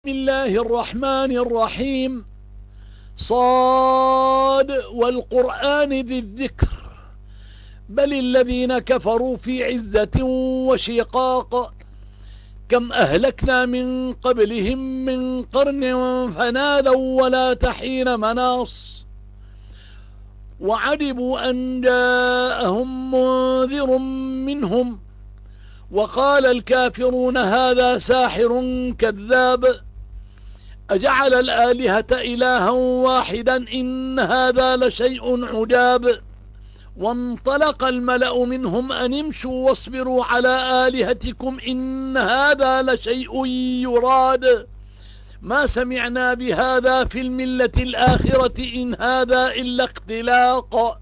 بسم الله الرحمن الرحيم. صاد والقرآن ذي الذكر، بل الذين كفروا في عزة وشقاق. كم أهلكنا من قبلهم من قرن فنادوا ولا تحين مناص، وعجبوا أن جاءهم منذر منهم وقال الكافرون هذا ساحر كذاب. أجعل الآلهة إلها واحدا إن هذا لشيء عجاب. وانطلق الملأ منهم أن امشوا واصبروا على آلهتكم إن هذا لشيء يراد. ما سمعنا بهذا في الملة الآخرة إن هذا إلا اختلاق.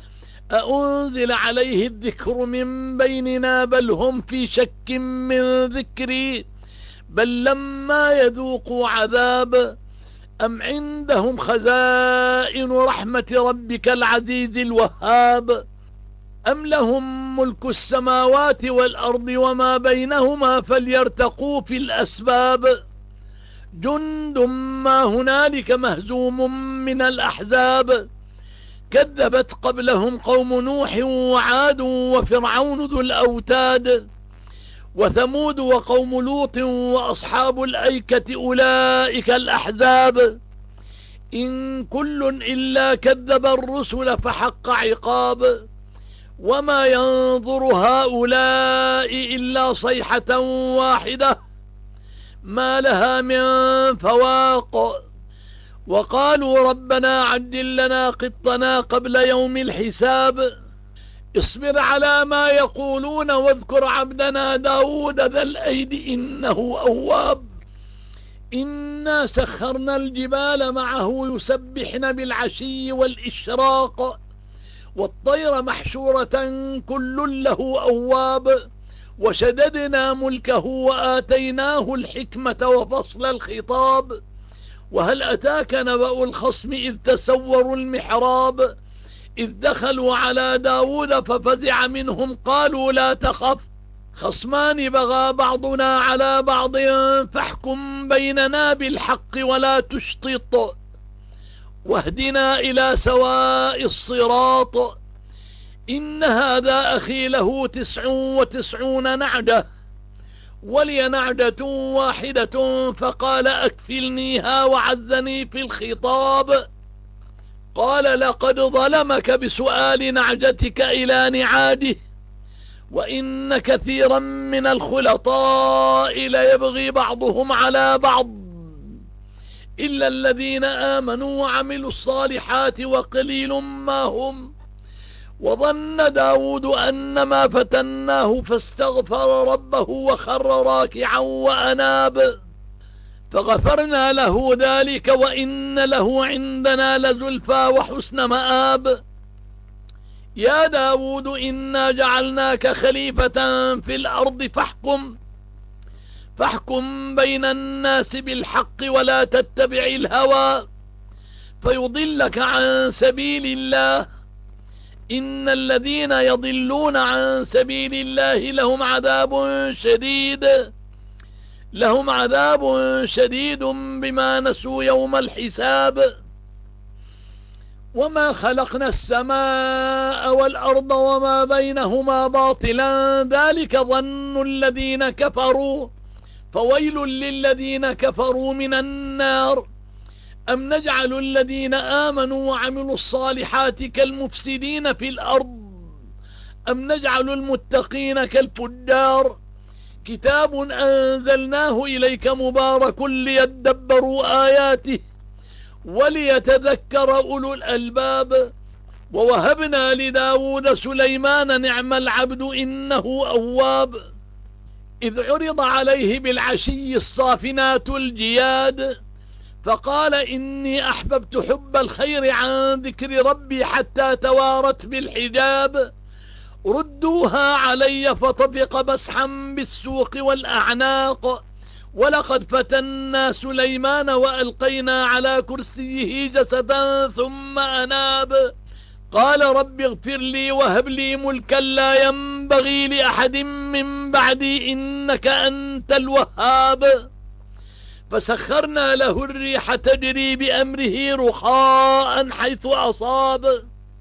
أأنزل عليه الذكر من بيننا بل هم في شك من ذكري، بل لما يذوقوا عذاب. أم عندهم خزائن رحمة ربك العزيز الوهاب، أم لهم ملك السماوات والأرض وما بينهما فليرتقوا في الأسباب. جند ما هنالك مهزوم من الأحزاب، كذبت قبلهم قوم نوح وعاد وفرعون ذو الأوتاد وثمود وقوم لوط وأصحاب الأيكة أولئك الأحزاب. إن كل إلا كذب الرسل فحق عقاب، وما ينظر هؤلاء إلا صيحة واحدة ما لها من فواق. وقالوا ربنا عجل لنا قطنا قبل يوم الحساب. اصبر على ما يقولون واذكر عبدنا داود ذا الأيد إنه أواب. إنا سخرنا الجبال معه يسبحن بالعشي والإشراق، والطير محشورة كل له أواب. وشددنا ملكه وآتيناه الحكمة وفصل الخطاب. وهل أتاك نبأ الخصم إذ تسوروا المحراب، إذ دخلوا على داود ففزع منهم قالوا لا تخف خصمان بغى بعضنا على بعض فاحكم بيننا بالحق ولا تشطط واهدنا إلى سواء الصراط. إن هذا أخي له 99 نعجة ولي نعجة واحدة فقال أكفلنيها وعزني في الخطاب. قال لقد ظلمك بسؤال نعجتك إلى نعاده، وإن كثيرا من الخلطاء ليبغي بعضهم على بعض إلا الذين آمنوا وعملوا الصالحات وقليل ما هم. وظن داود أنما فتناه فاستغفر ربه وخر راكعا وأناب، فغفرنا له ذلك وإن له عندنا لزلفى وحسن مآب. يا داود إنا جعلناك خليفة في الأرض فاحكم بين الناس بالحق ولا تتبع الهوى فيضلك عن سبيل الله. إن الذين يضلون عن سبيل الله لهم عذاب شديد بما نسوا يوم الحساب. وما خلقنا السماء والأرض وما بينهما باطلا ذلك ظن الذين كفروا فويل للذين كفروا من النار. أم نجعل الذين آمنوا وعملوا الصالحات كالمفسدين في الأرض أم نجعل المتقين كالفجار. كتاب أنزلناه إليك مبارك ليدبروا آياته وليتذكر أولو الألباب. ووهبنا لداود سليمان نعم العبد إنه أواب. إذ عرض عليه بالعشي الصافنات الجياد فقال إني أحببت حب الخير عن ذكر ربي حتى توارت بالحجاب. ردوها علي فطفق مسحا بالسوق والأعناق. ولقد فتنا سليمان وألقينا على كرسيه جسدا ثم أناب. قال رب اغفر لي وهب لي ملكا لا ينبغي لأحد من بعدي إنك أنت الوهاب. فسخرنا له الريح تجري بأمره رخاء حيث أصاب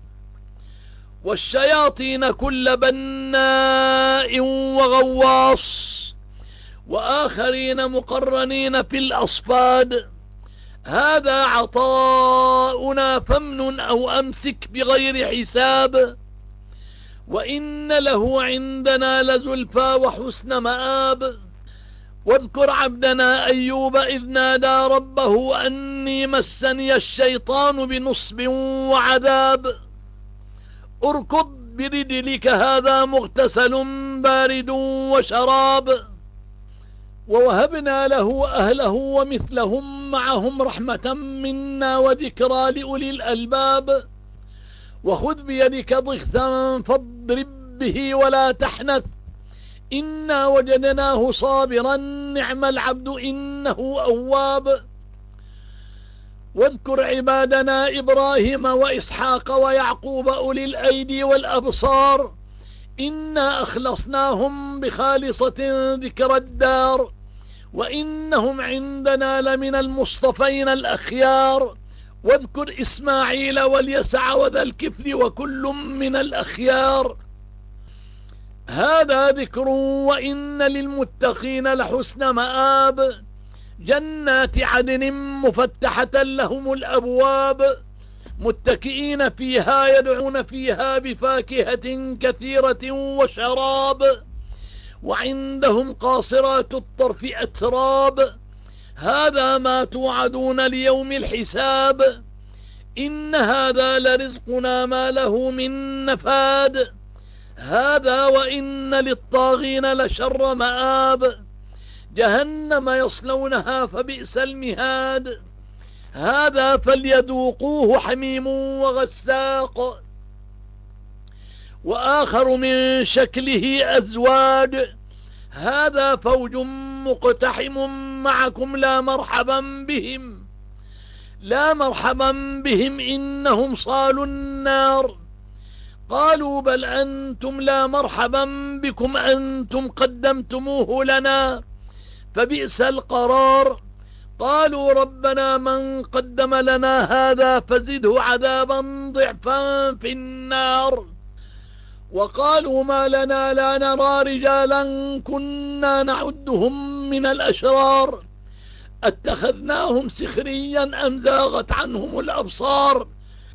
والشياطين كل بناء وغواص وآخرين مقرنين في الأصفاد هذا عطاؤنا فامنن أو أمسك بغير حساب وإن له عندنا لزلفى وحسن مآب واذكر عبدنا أيوب إذ نادى ربه أني مسني الشيطان بنصب وعذاب اركض برجلك هذا مغتسل بارد وشراب ووهبنا له أهله ومثلهم معهم رحمة منا وذكرى لأولي الألباب وخذ بيدك ضغثا فاضرب به ولا تحنث إنا وجدناه صابرا نعم العبد إنه أواب واذكر عبادنا إبراهيم وإسحاق ويعقوب أولي الأيدي والأبصار إنا أخلصناهم بخالصة ذكر الدار وإنهم عندنا لمن المصطفين الأخيار واذكر إسماعيل واليسع وذا الكفل وكل من الأخيار هذا ذكر وإن للمتقين لحسن مآب جنات عدن مفتحة لهم الأبواب متكئين فيها يدعون فيها بفاكهة كثيرة وشراب وعندهم قاصرات الطرف أتراب هذا ما توعدون ليوم الحساب إن هذا لرزقنا ما له من نفاد هذا وإن للطاغين لشر مآب جهنم يصلونها فبئس المهاد هذا فليذوقوه حميم وغساق وآخر من شكله أزواج هذا فوج مقتحم معكم لا مرحبا بهم إنهم صالوا النار قالوا بل أنتم لا مرحبا بكم أنتم قدمتموه لنا فبئس القرار قالوا ربنا من قدم لنا هذا فزده عذابا ضعفا في النار وقالوا ما لنا لا نرى رجالا كنا نعدهم من الأشرار اتخذناهم سخريا أم زاغت عنهم الأبصار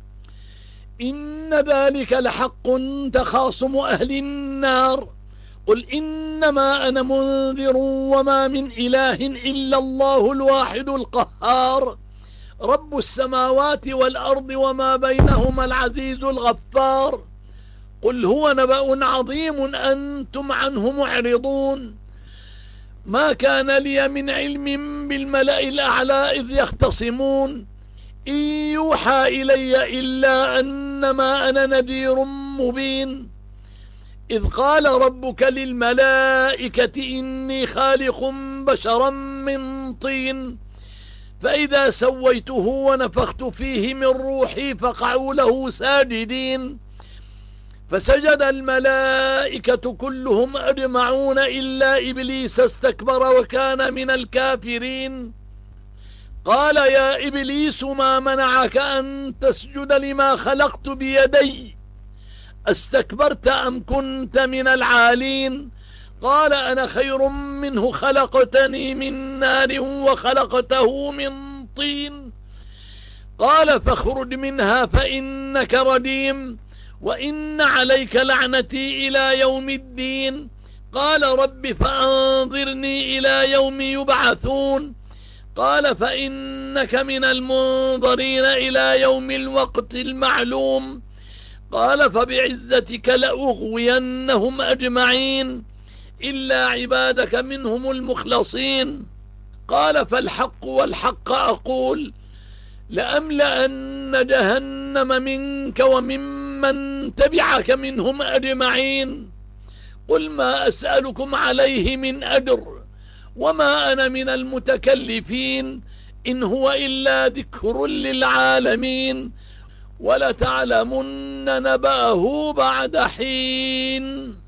إن ذلك لحق تخاصم أهل النار قل إنما أنا منذر وما من إله إلا الله الواحد القهار رب السماوات والأرض وما بينهما العزيز الغفار قل هو نبأ عظيم أنتم عنه معرضون ما كان لي من علم بالملأ الأعلى إذ يختصمون إن يوحى إلي إلا أنما أنا نذير مبين إذ قال ربك للملائكة إني خالق بشرا من طين فإذا سويته ونفخت فيه من روحي فقعوا له ساجدين فسجد الملائكة كلهم أجمعون إلا إبليس استكبر وكان من الكافرين قال يا إبليس ما منعك أن تسجد لما خلقت بيدي استكبرت أم كنت من العالين قال أنا خير منه خلقتني من نار وخلقته من طين قال فاخرج منها فإنك رجيم وإن عليك لعنتي إلى يوم الدين قال رب فأنظرني إلى يوم يبعثون قال فإنك من المنظرين إلى يوم الوقت المعلوم قال فبعزتك لأغوينهم أجمعين إلا عبادك منهم المخلصين قال فالحق والحق أقول لأملأن جهنم منك وممن تبعك منهم أجمعين قل ما أسألكم عليه من أجر وما أنا من المتكلفين إن هو إلا ذكر للعالمين ولتعلمن نبأه بعد حين